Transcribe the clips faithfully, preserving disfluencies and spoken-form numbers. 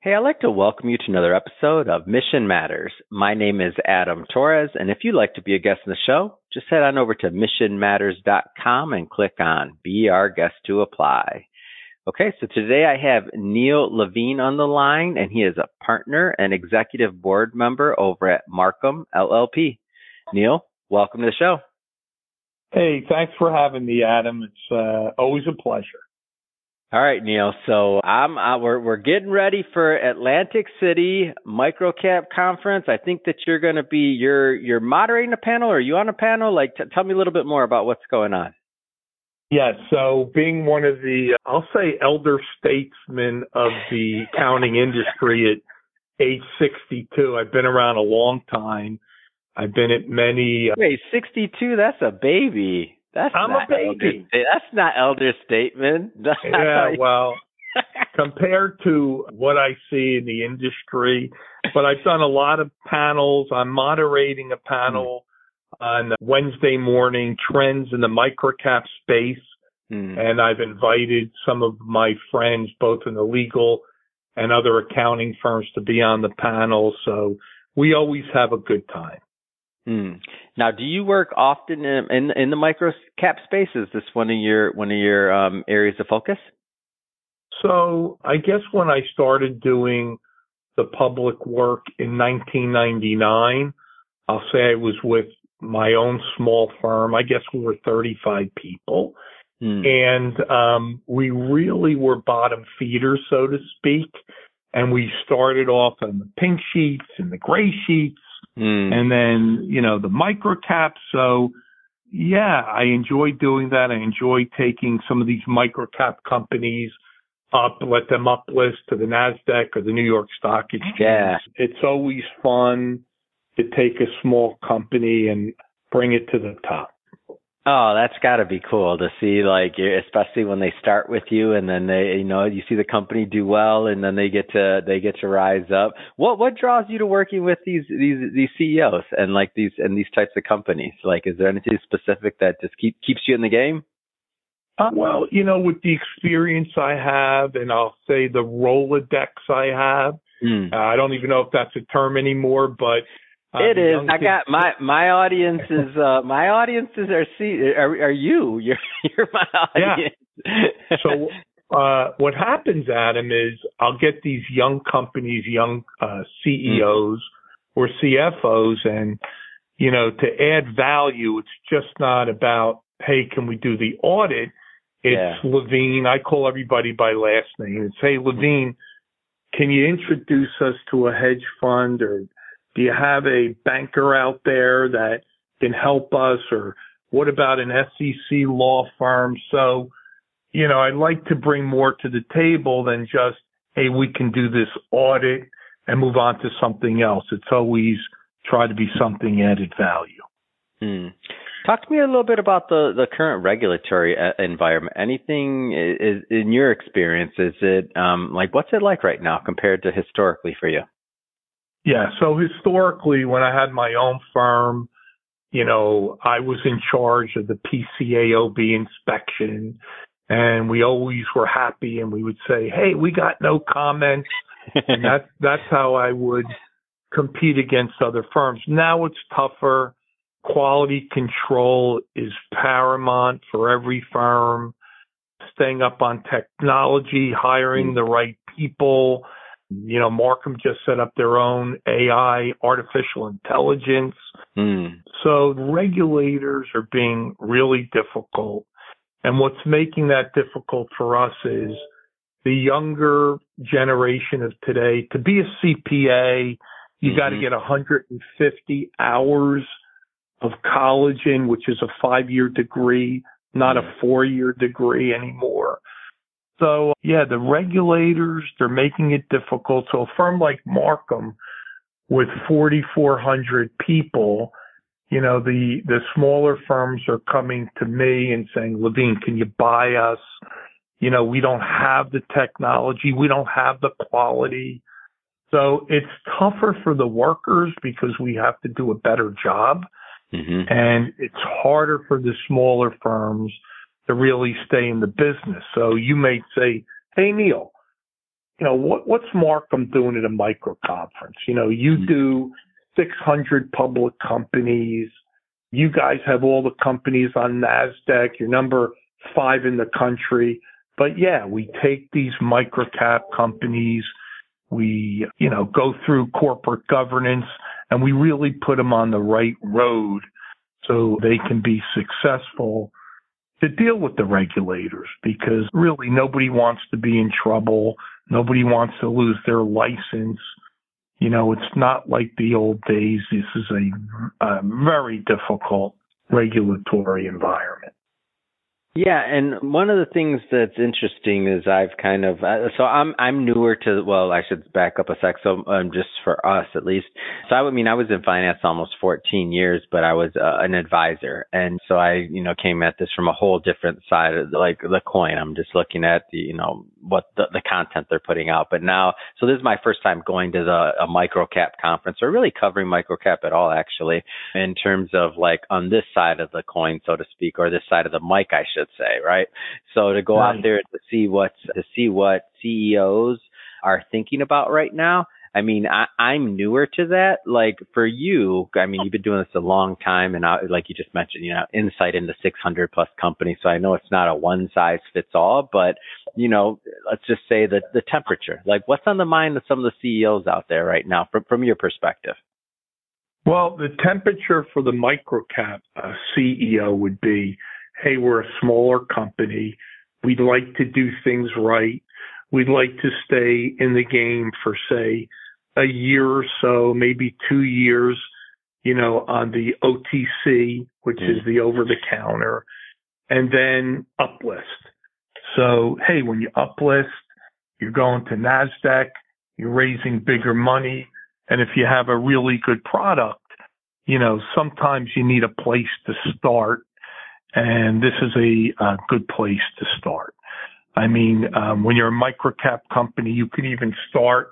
Hey, I'd like to welcome you to another episode of Mission Matters. My name is Adam Torres, and if you'd like to be a guest on the show, just head on over to mission matters dot com and click on Be Our Guest to apply. Okay, so today I have Neil Levine on the line, and he is a partner and executive board member over at Marcum L L P. Neil, welcome to the show. Hey, thanks for having me, Adam. It's uh, always a pleasure. All right, Neil. So I'm uh, we're we're getting ready for Atlantic City Microcap Conference. I think that you're going to be you're you're moderating a panel. Or are you on a panel? Like, t- tell me a little bit more about what's going on. Yes. So being one of the, I'll say, elder statesmen of the accounting industry at age sixty-two, I've been around a long time. I've been at many. Uh, Wait, sixty-two? That's a baby. That's I'm not a baby. Elder, that's not elder statement. That's yeah, well, compared to what I see in the industry, but I've done a lot of panels. I'm moderating a panel mm. on Wednesday morning, trends in the microcap space. Mm. And I've invited some of my friends, both in the legal and other accounting firms, to be on the panel. So we always have a good time. Hmm. Now, do you work often in, in in the micro cap space? Is this one of your one of your um, areas of focus? So I guess when I started doing the public work in nineteen ninety-nine, I'll say I was with my own small firm. I guess we were thirty-five people, hmm. and um, we really were bottom feeders, so to speak. And we started off on the pink sheets and the gray sheets. Mm. And then, you know, the microcap. So, yeah, I enjoy doing that. I enjoy taking some of these microcap companies up, let them uplist to the NASDAQ or the New York Stock Exchange. Yeah. It's always fun to take a small company and bring it to the top. Oh, that's got to be cool to see, like, especially when they start with you, and then they, you know, you see the company do well, and then they get to they get to rise up. What what draws you to working with these these these C E Os and like these and these types of companies? Like, is there anything specific that just keep keeps you in the game? Uh, well, you know, with the experience I have, and I'll say the Rolodex I have, mm. uh, I don't even know if that's a term anymore, but. Uh, it is. I got my my audience is uh, my audiences are see are, are you? You're you're my audience. Yeah. So uh, what happens, Adam, is I'll get these young companies, young uh, C E Os mm-hmm. or C F Os, and you know, to add value, it's just not about, hey, can we do the audit? It's yeah. Levine. I call everybody by last name and say, Levine, can you introduce us to a hedge fund, or do you have a banker out there that can help us? Or what about an S E C law firm? So, you know, I'd like to bring more to the table than just, hey, we can do this audit and move on to something else. It's always try to be something added value. Hmm. Talk to me a little bit about the, the current regulatory environment. Anything is, in your experience, is it um, like, what's it like right now compared to historically for you? Yeah. So historically, when I had my own firm, you know, I was in charge of the P C A O B inspection, and we always were happy, and we would say, hey, we got no comments. And that, that's how I would compete against other firms. Now it's tougher. Quality control is paramount for every firm. Staying up on technology, hiring the right people. You know, Marcum just set up their own A I, artificial intelligence. Mm. So regulators are being really difficult. And what's making that difficult for us is the younger generation of today. To be a C P A, you mm-hmm. got to get one hundred fifty hours of college in, which is a five-year degree, not mm-hmm. a four-year degree anymore. So, yeah, the regulators, they're making it difficult. So a firm like Marcum with forty-four hundred people, you know, the, the smaller firms are coming to me and saying, Levine, can you buy us? You know, we don't have the technology. We don't have the quality. So it's tougher for the workers because we have to do a better job. Mm-hmm. And it's harder for the smaller firms to really stay in the business. So you may say, hey, Neil, you know, what, what's Markham doing at a micro conference? You know, you Mm-hmm. do six hundred public companies. You guys have all the companies on NASDAQ. You're number five in the country. But yeah, we take these micro cap companies. We, you know, go through corporate governance and we really put them on the right road so they can be successful to deal with the regulators, because really nobody wants to be in trouble. Nobody wants to lose their license. You know, it's not like the old days. This is a, a very difficult regulatory environment. Yeah, and one of the things that's interesting is I've kind of uh, so I'm I'm newer to well I should back up a sec so um, just for us at least. So I would mean I was in finance almost fourteen years, but I was uh, an advisor, and so I you know came at this from a whole different side of the, like the coin. I'm just looking at the you know what the, the content they're putting out. But now, so this is my first time going to the a micro cap conference, or really covering micro cap at all, actually, in terms of like on this side of the coin, so to speak, or this side of the mic, I should say, right? So to go Right. out there to see what's to see what C E Os are thinking about right now. I mean, I, I'm newer to that. Like for you, I mean, you've been doing this a long time, and I, like you just mentioned, you know, insight into six hundred plus companies. So I know it's not a one size fits all, but you know, let's just say that the temperature, like what's on the mind of some of the C E Os out there right now, from from your perspective. Well, the temperature for the microcap uh, C E O would be, hey, we're a smaller company. We'd like to do things right. We'd like to stay in the game for, say, a year or so, maybe two years, you know, on the O T C, which mm. is the over-the-counter, and then uplist. So, hey, when you uplist, you're going to NASDAQ, you're raising bigger money, and if you have a really good product, you know, sometimes you need a place to start, and this is a, a good place to start. I mean, um, when you're a microcap company, you can even start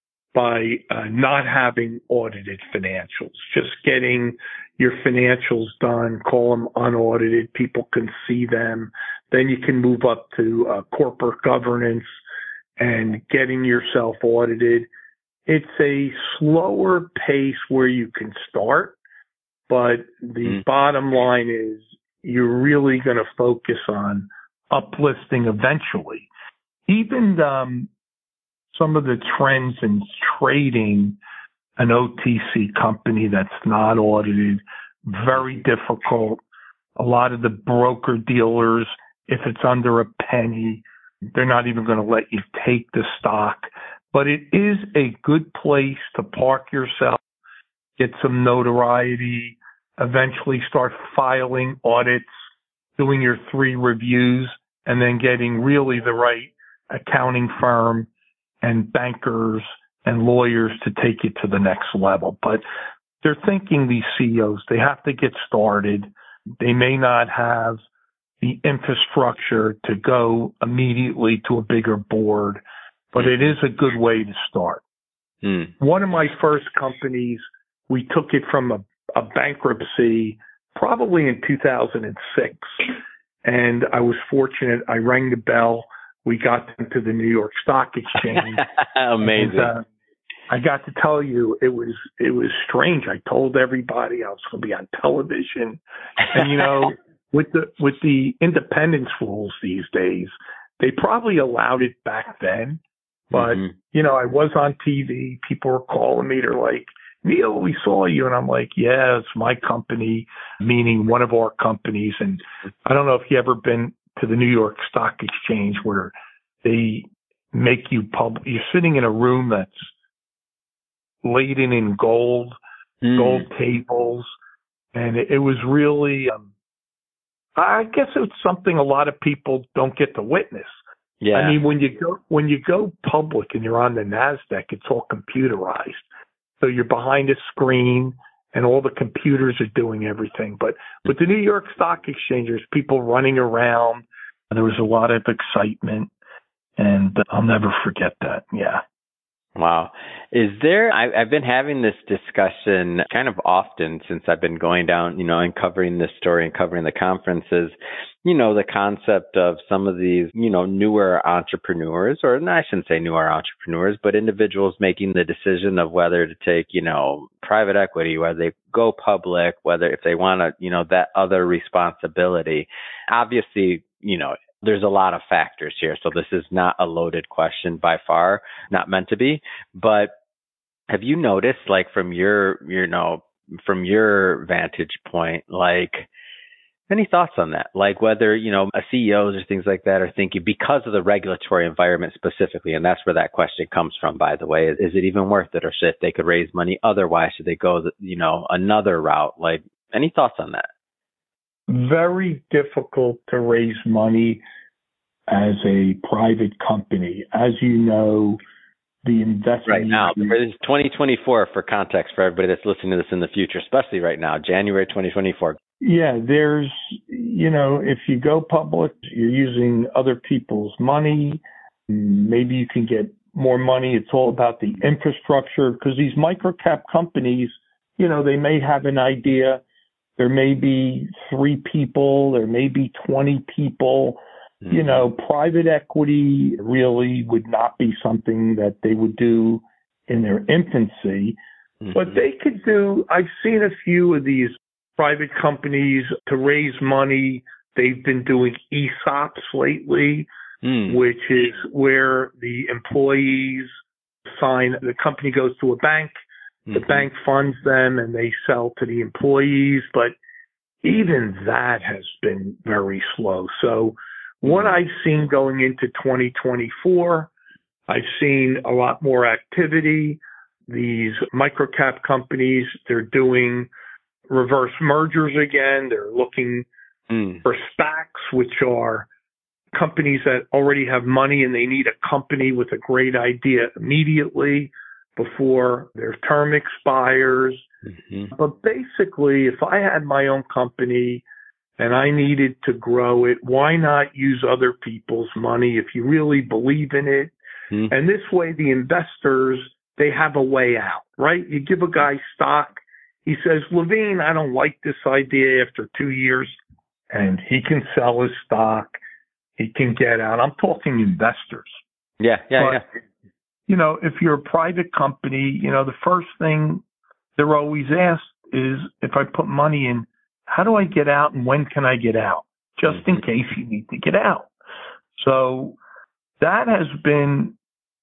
by uh, not having audited financials, just getting your financials done, call them unaudited, people can see them. Then you can move up to uh, corporate governance and getting yourself audited. It's a slower pace where you can start, but the mm. bottom line is you're really going to focus on uplisting eventually. Even um, some of the trends in trading an O T C company that's not audited, very difficult. A lot of the broker dealers, if it's under a penny, they're not even going to let you take the stock. But it is a good place to park yourself, get some notoriety, eventually start filing audits, doing your three reviews, and then getting really the right accounting firm and bankers and lawyers to take you to the next level. But they're thinking, these C E Os, they have to get started. They may not have the infrastructure to go immediately to a bigger board, but it is a good way to start. Mm. One of my first companies, we took it from a, a bankruptcy probably in two thousand six. And I was fortunate. I rang the bell. We got them to the New York Stock Exchange. Amazing. And, uh, I got to tell you, it was it was strange. I told everybody I was going to be on television, and you know, with the with the independence rules these days, they probably allowed it back then. But mm-hmm. you know, I was on T V. People were calling me. They're like, Neil, we saw you. And I'm like, yeah, it's my company, meaning one of our companies. And I don't know if you ever been to the New York Stock Exchange where they make you public. You're sitting in a room that's laden in gold, mm. gold tables. And it, it was really, um, I guess it's something a lot of people don't get to witness. Yeah. I mean, when you go, when you go public and you're on the NASDAQ, it's all computerized. So you're behind a screen and all the computers are doing everything. But with the New York Stock Exchange, there's people running around. And there was a lot of excitement, and I'll never forget that. Yeah. Wow. Is there, I, I've been having this discussion kind of often since I've been going down, you know, and covering this story and covering the conferences, you know, the concept of some of these, you know, newer entrepreneurs, or no, I shouldn't say newer entrepreneurs, but individuals making the decision of whether to take, you know, private equity, whether they go public, whether if they want to, you know, that other responsibility. Obviously, you know, there's a lot of factors here. So this is not a loaded question by far, not meant to be. But have you noticed, like from your, you know, from your vantage point, like any thoughts on that? Like whether, you know, C E Os or things like that are thinking because of the regulatory environment specifically, and that's where that question comes from, by the way, is, is it even worth it? Or should, if they could raise money otherwise, should they go, you know, another route? Like any thoughts on that? Very difficult to raise money as a private company. As you know, the investment right now, it's twenty twenty-four for context for everybody that's listening to this in the future, especially right now, January twenty twenty-four. Yeah, there's, you know, if you go public, you're using other people's money. Maybe you can get more money. It's all about the infrastructure because these microcap companies, you know, they may have an idea. There may be three people, there may be twenty people. Mm-hmm. You know, private equity really would not be something that they would do in their infancy. Mm-hmm. But they could do, I've seen a few of these private companies to raise money. They've been doing E S O Ps lately, mm. which is where the employees sign, the company goes to a bank. The mm-hmm. bank funds them and they sell to the employees, but even that has been very slow. So what I've seen going into twenty twenty-four, I've seen a lot more activity. These microcap companies, they're doing reverse mergers again. They're looking mm. for SPACs, which are companies that already have money and they need a company with a great idea immediately before their term expires. Mm-hmm. But basically, if I had my own company and I needed to grow it, why not use other people's money if you really believe in it? Mm-hmm. And this way, the investors, they have a way out, right? You give a guy stock. He says, Levine, I don't like this idea after two years. And he can sell his stock. He can get out. I'm talking investors. Yeah, yeah, but, yeah. You know, if you're a private company, you know, the first thing they're always asked is, if I put money in, how do I get out and when can I get out? Just mm-hmm. in case you need to get out. So that has been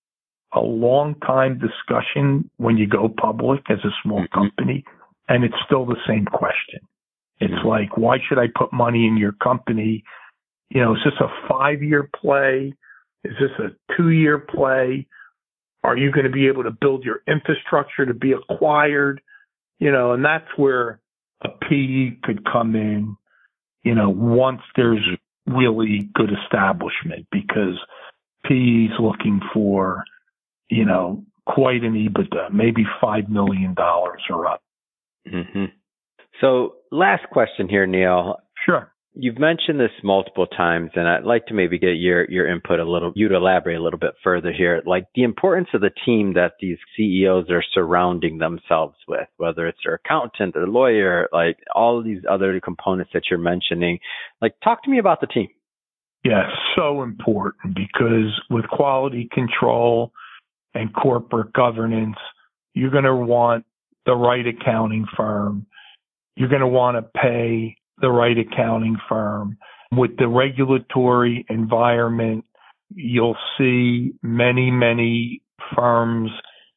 a long time discussion when you go public as a small mm-hmm. company, and it's still the same question. It's mm-hmm. like, why should I put money in your company? You know, is this a five-year play? Is this a two-year play? Are you going to be able to build your infrastructure to be acquired? You know, and that's where a P E could come in, you know, once there's really good establishment, because P E's looking for, you know, quite an EBITDA, maybe five million dollars or up. Mm-hmm. So last question here, Neil. Sure. You've mentioned this multiple times, and I'd like to maybe get your, your input a little, you to elaborate a little bit further here, like the importance of the team that these C E Os are surrounding themselves with, whether it's their accountant, their lawyer, like all of these other components that you're mentioning. Like, talk to me about the team. Yeah, so important, because with quality control and corporate governance, you're going to want the right accounting firm. You're going to want to pay the right accounting firm. With the regulatory environment, you'll see many, many firms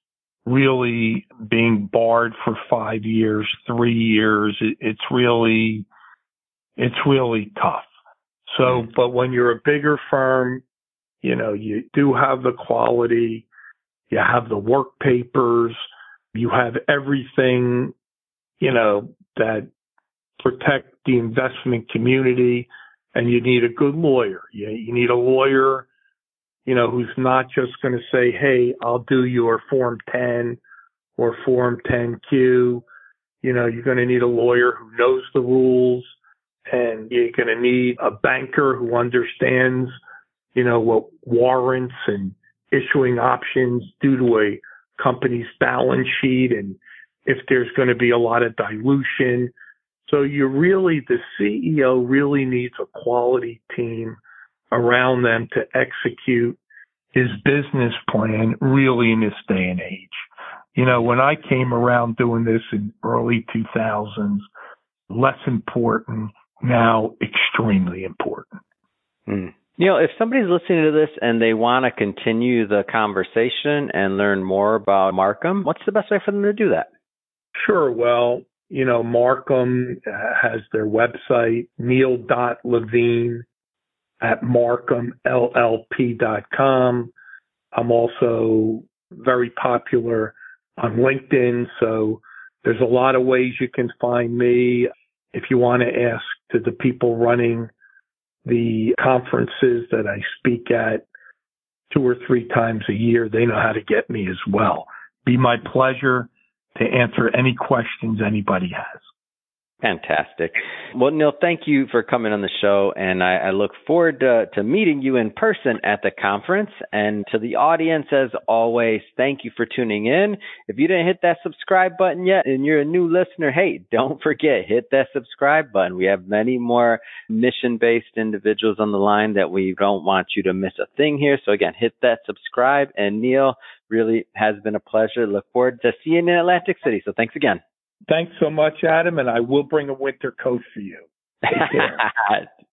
really being barred for five years, three years. It's really, it's really tough. So, but when you're a bigger firm, you know, you do have the quality, you have the work papers, you have everything, you know, that protect the investment community, and you need a good lawyer. You, you need a lawyer, you know, who's not just going to say, hey, I'll do your Form ten or Form ten Q. You know, you're going to need a lawyer who knows the rules, and you're going to need a banker who understands, you know, what warrants and issuing options due to a company's balance sheet and if there's going to be a lot of dilution. So you really, the C E O really needs a quality team around them to execute his business plan really in this day and age. You know, when I came around doing this in early two thousands, less important, now extremely important. Mm. You know, if somebody's listening to this and they want to continue the conversation and learn more about Marcum, what's the best way for them to do that? Sure. Well, you know, Marcum has their website, neil dot levine at marcum l l p dot com. I'm also very popular on LinkedIn, so there's a lot of ways you can find me. If you want to ask to the people running the conferences that I speak at two or three times a year, they know how to get me as well. Be my pleasure to answer any questions anybody has. Fantastic. Well, Neil, thank you for coming on the show, and I, I look forward to, to meeting you in person at the conference. And to the audience, as always, thank you for tuning in. If you didn't hit that subscribe button yet and you're a new listener, hey, don't forget, hit that subscribe button. We have many more mission-based individuals on the line that we don't want you to miss a thing here. So again, hit that subscribe. And Neil, really has been a pleasure. Look forward to seeing you in Atlantic City. So thanks again. Thanks so much, Adam, and I will bring a winter coat for you. Take care.